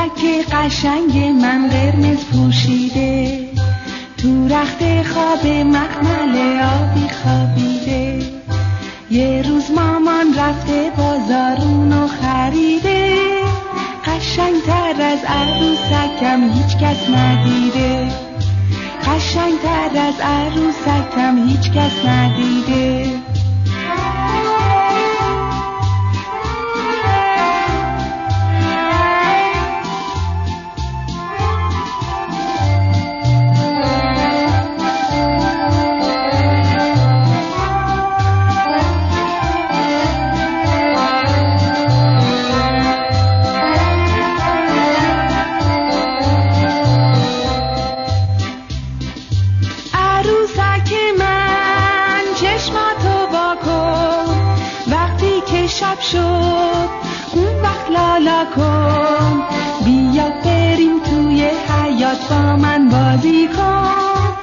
عروسک قشنگ من قرمز پوشیده، تو رخت خواب مخمل آبی خوابیده. یه روز مامان رفته بازارونو خریده، قشنگتر از عروسکم هیچ کس ندیده، قشنگتر از عروسکم هیچ کس ندیده. شب شد اون وقت لالا کن، بیا بریم توی حیاط با من بازی کن.